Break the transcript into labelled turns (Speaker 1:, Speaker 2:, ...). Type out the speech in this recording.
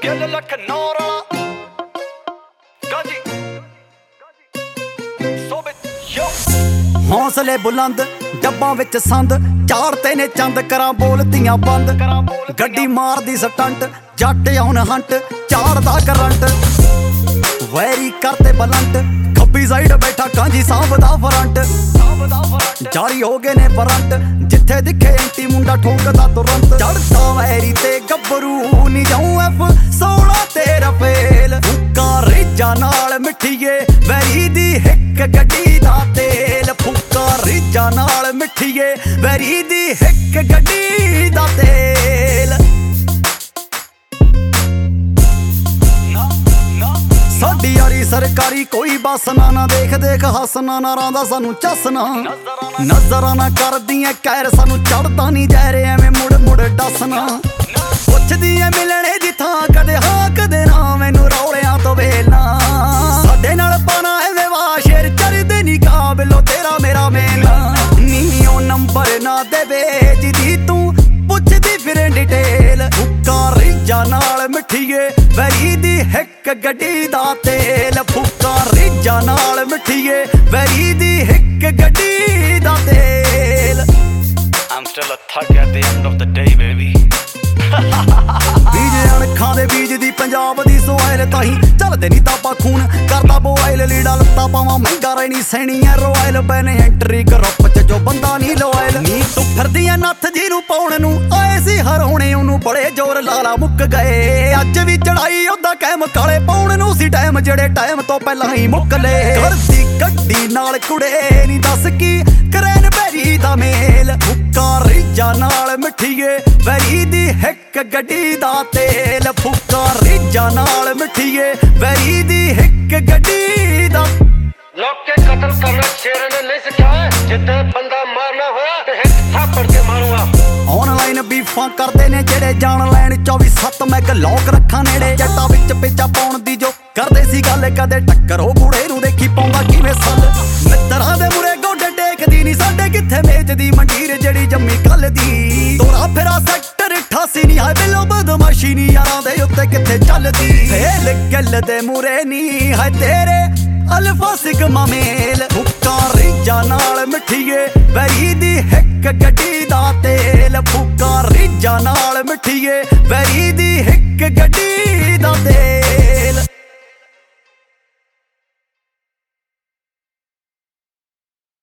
Speaker 1: ਗਿੱਲ ਲੱਖ ਨੌਰ ਵਾਲਾ ਗਾਜੀ ਸੋਬੇ ਯੋ
Speaker 2: ਹੌਸਲੇ ਬੁਲੰਦ ਡੱਬਾਂ ਵਿੱਚ ਸੰਦ ਝਾੜਤੇ ਨੇ ਚੰਦ ਕਰਾਂ ਬੋਲਤੀਆਂ ਬੰਦ ਗੱਡੀ ਮਾਰਦੀ ਸਟੰਟ ਜੱਟ ਆਉਣ ਹੰਟ ਝਾੜਦਾ ਕਰੰਟ ਵੈਰੀ ਕਰਤੇ ਬਲੰਟ ਖੱਬੀ ਸਾਈਡ ਬੈਠਾ ਕਾਂਜੀ ਸਾਂਭਦਾ ਫਰੰਟ ਜਾਰੀ ਹੋ ਗਏ ਨੇ ਫਰੰਟ ਜਿੱਥੇ ਦਿਖੇ ਐਂਟੀ ਮੁੰਡਾ ਠੋਕਦਾ ਤੁਰੰਤ ਚੜਦਾ ਵੈਰੀ ਤੇ ਗੱਭਰੂ ਨੀ ਜਾਉ F16 ਤੇਰਾ ਫੇਲ ਫੁੱਕਾ ਰੀਜਾ ਨਾਲ ਮਿੱਠੀਏ ਵੈਰੀ ਦੀ ਹਿੱਕ ਗੱਡੀ ਦਾ ਤੇਲ ਫੁੱਕਾ ਰੀਜਾ ਨਾਲ ਮਿੱਠੀਏ ਵੈਰੀ ਦੀ ਹਿੱਕ ਗੱਡੀ ਦਾ ਤੇਲ ਸਾਡੀ ਯਾਰੀ ਸਰਕਾਰੀ ਕੋਈ ਬਸ ਨਾ ਦੇਖ ਦੇਖ ਹੱਸਣਾ ਨਾ ਰਾਂਦਾ ਸਾਨੂੰ ਚੱਸਣਾ ਨਜ਼ਰਾਂ ਨਾ ਕਰਦੀਆਂ ਕਹਿਰ ਸਾਨੂੰ ਚੜਦਾ ਨਹੀਂ ਜੈਰੇ ਐਵੇਂ ਮੁੜ ਮੁੜ ਡਸਣਾ ਪੁੱਛਦੀ ਐ ਮਿਲਣੇ ਦੀ ਥਾਂ ਕਦੇ ਹਾਂ ਕਦੇ ਨਾ ਮੈਨੂੰ ਰੌਲਿਆਂ ਤੋਂ ਵੇਲਣਾ ਸਾਡੇ ਨਾਲ ਪਾਣਾ ਐਵੇਂ ਵਾ ਸ਼ੇਰ ਚੜਦੇ ਨਹੀਂ ਕਾਬਲੋ ਤੇਰਾ ਮੇਰਾ ਮੇਲਾ ਨੀਓ ਨੰਬਰ ਨਾ ਦੇ ਵੇਚਦੀ ਤੂੰ ਪੁੱਛਦੀ ਫਿਰ ਡਿਟੇਲ ਫੁੱਕਾ ਰੀਜਾ ਨਾਲ ਮਿੱਠੀਏ ਵੈਰੀ ਦੀ ਹਿੱਕ ਗੱਡੀ ਦਾ ਤੇਲ ਫੁੱਕਾ ਰੀਜਾ ਨਾਲ ਮਿੱਠੀਏ ਵੈਰੀ ਦੀ ਹਿੱਕ ਗੱਡੀ ਦਾ ਤੇਲ
Speaker 1: I'm still a thug at the end of the day baby
Speaker 2: ਬੀਜ ਅਣਖਾਂ ਦੇ ਬੀਜ ਦੀ ਪੰਜਾਬ ਦੀ ਸੋਇਲ ਤਾਹੀਂ ਚੱਲਦੇ ਨੀ ਤਾਪਾ ਖੂਨ ਕਰਦਾ ਬੋਇਲ ਲੀੜਾ ਲੱਤਾ ਪਾਵਾਂ ਮਹਿੰਗਾ ਰਹਿਣੀ ਸੈਣੀ ਐ ਰੋਇਲ ਬੈਨੇ ਐਂਟਰੀ ਗਰੁੱਪ ਚ ਜੋ ਬੰਦਾ ਨੀ ਲੋਇਲ ਨੀ ਤੂੰ ਫਿਰਦੀ ਐ ਨੱਥ ਜੀ ਨੂੰ ਪਾਉਣ ਨੂੰ ਆਏ ਸੀ ਹਰਾਉਣੇ ਉਹਨੂੰ ਬੜੇ ਜ਼ੋਰ ਲਾਲਾ ਮੁੱਕ ਗਏ ਅੱਜ ਵੀ ਚੜਾਈ ਉਹਦਾ ਕੈਮ ਕਾਲੇ ਪਾਉਣ ਨੂੰ ਸੀ ਟਾਈਮ ਜਿਹੜੇ ਟਾਈਮ ਤੋਂ ਪਹਿਲਾਂ ਹੀ ਮੁੱਕ ਲਏ ਕਰਦੀ ਗੱਡੀ ਨਾਲ ਕੁੜੇ ਨੀ ਦੱਸ ਕੀ ਕਰੈਨ ਬੈਰੀ ਦਾ ਮੇਲ ਫੁੱਕਾ ਰੀਜਾ ਨਾਲ ਮਿੱਠੀਏ ਵੈਰੀ ਦੀ ਹਿੱਕ ਗੱਡੀ ਦਾ ਤੇਲ ਫੁੱਕਾ ਰੀਜਾ ਨਾਲ ਮਿੱਠੀਏ ਵੈਰੀ ਦੀ ਹਿੱਕ ਗੱਡੀ ਦਾ
Speaker 3: ਲੋਕ ਕੇ ਕਤਲ ਕਰਨਾ ਸ਼ੇਰਾਂ ਨੇ ਨਹੀਂ ਸਿਖਾਇਆ ਜਿੱਥੇ ਬੰਦਾ ਮਾਰਨਾ ਹੋਇਆ ਤੇ ਹਿੱਕ ਥਾਪੜ ਕੇ ਮਾਰੂਗਾ
Speaker 2: ਆਨਲਾਈਨ ਬੀਫਾਂ ਕਰਦੇ ਨੇ ਜਿਹੜੇ ਜਾਣ ਲੈਣ 24/7 ਮੈਂ ਲੋਕ ਰੱਖਾਂ ਨੇੜੇ ਜੱਟਾਂ ਵਿੱਚ ਪੇਚਾ ਪਾਉਣ ਦੀ ਜੋ ਕਰਦੇ ਸੀ ਗੱਲ ਕਦੇ ਟੱਕਰ ਉਹ ਬੁੜੇ ਨੂੰ ਦੇਖੀ ਪਾਉਂਦਾ ਕਿਵੇਂ ਸੱਲ ਮਿੱਤਰਾਂ ਦੇ ਮੁਰੇ ਗੋਡੇ ਟੇਕਦੀ ਨਹੀਂ ਸਾਡੇ ਕਿੱਥੇ ਵੇਚਦੀ ਮੰਡੀਰ ਜਿਹੜੀ ਜੰਮੀ ਕੱਲ ਦੀ ਤੋਰਾ ਫੇਰਾ ਸੈਕਟਰ 88 ਨਹੀਂ ਹਾਏ ਬਿਲੋ ਬਦਮਾਸ਼ੀ ਨਹੀਂ ਯਾਰਾਂ ਦੇ ਉੱਤੇ ਕਿੱਥੇ ਚੱਲਦੀ ਫੇਲ ਗੱਲ ਦੇ ਮੁਰੇ ਨਹੀਂ ਹਾਏ ਤੇਰੇ ਅਲਫਾ ਸਿਗਮਾ ਮੇਲ ਫੁੱਕਾ ਰੀਜਾ ਨਾਲ ਮਿੱਠੀਏ ਵੈਰੀ ਦੀ ਹਿੱਕ ਗੱਡੀ ਦਾ ਤੇ